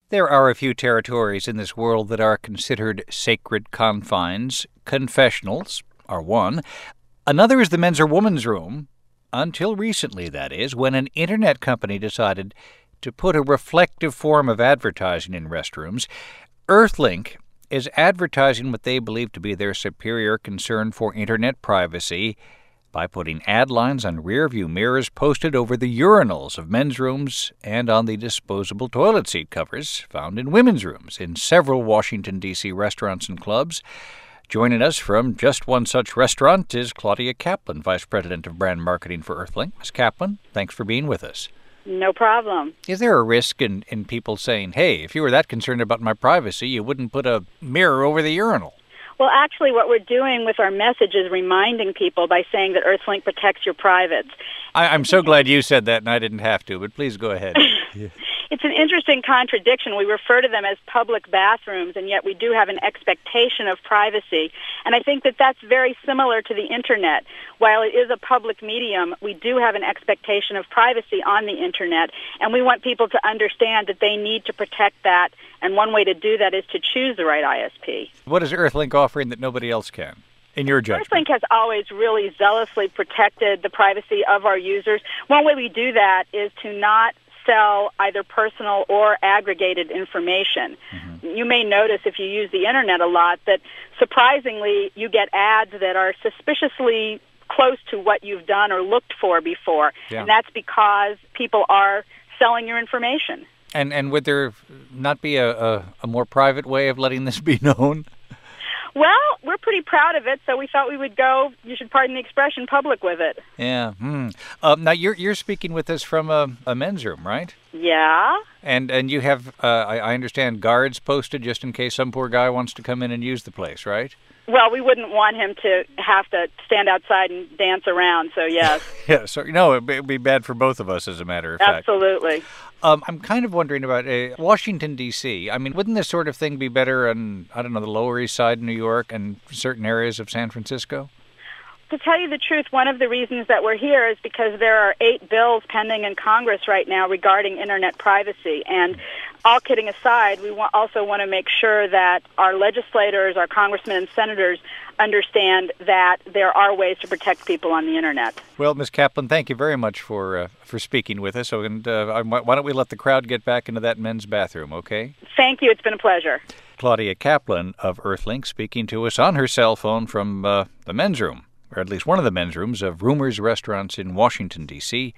There are a few territories in this world that are considered sacred confines. Confessionals are one. Another is the men's or woman's room. Until recently, that is, when an internet company decided to put a reflective form of advertising in restrooms. Earthlink is advertising what they believe to be their superior concern for internet privacy by putting ad lines on rearview mirrors posted over the urinals of men's rooms and on the disposable toilet seat covers found in women's rooms in several Washington, D.C. restaurants and clubs. Joining us from just one such restaurant is Claudia Kaplan, Vice President of Brand Marketing for Earthlink. Ms. Kaplan, thanks for being with us. No problem. Is there a risk in people saying, hey, if you were that concerned about my privacy, you wouldn't put a mirror over the urinal? Well, actually, what we're doing with our message is reminding people by saying that Earthlink protects your privates. I'm so glad you said that and I didn't have to, but please go ahead. It's an interesting contradiction. We refer to them as public bathrooms, and yet we do have an expectation of privacy. And I think that that's very similar to the Internet. While it is a public medium, we do have an expectation of privacy on the Internet, and we want people to understand that they need to protect that, and one way to do that is to choose the right ISP. What is Earthlink offering that nobody else can, in your judgment? Earthlink has always really zealously protected the privacy of our users. One way we do that is to not sell either personal or aggregated information. Mm-hmm. You may notice if you use the Internet a lot that surprisingly you get ads that are suspiciously close to what you've done or looked for before. Yeah. And that's because people are selling your information. And would there not be a more private way of letting this be known? Well, we're pretty proud of it, so we thought we would go, you should pardon the expression, public with it. Yeah. Now, you're speaking with us from a men's room, right? Yeah. And you have, I understand, guards posted just in case some poor guy wants to come in and use the place, right? Well, we wouldn't want him to have to stand outside and dance around, so yes. Yeah, so, it would be bad for both of us, as a matter of fact. Absolutely. I'm kind of wondering about Washington, D.C. I mean, wouldn't this sort of thing be better on, the Lower East Side of New York and certain areas of San Francisco? To tell you the truth, one of the reasons that we're here is because there are 8 bills pending in Congress right now regarding Internet privacy. And all kidding aside, we also want to make sure that our legislators, our congressmen and senators understand that there are ways to protect people on the Internet. Well, Ms. Kaplan, thank you very much for speaking with us. So, why don't we let the crowd get back into that men's bathroom, okay? Thank you. It's been a pleasure. Claudia Kaplan of Earthlink speaking to us on her cell phone from the men's room, or at least one of the men's rooms of Rumors Restaurants in Washington, D.C.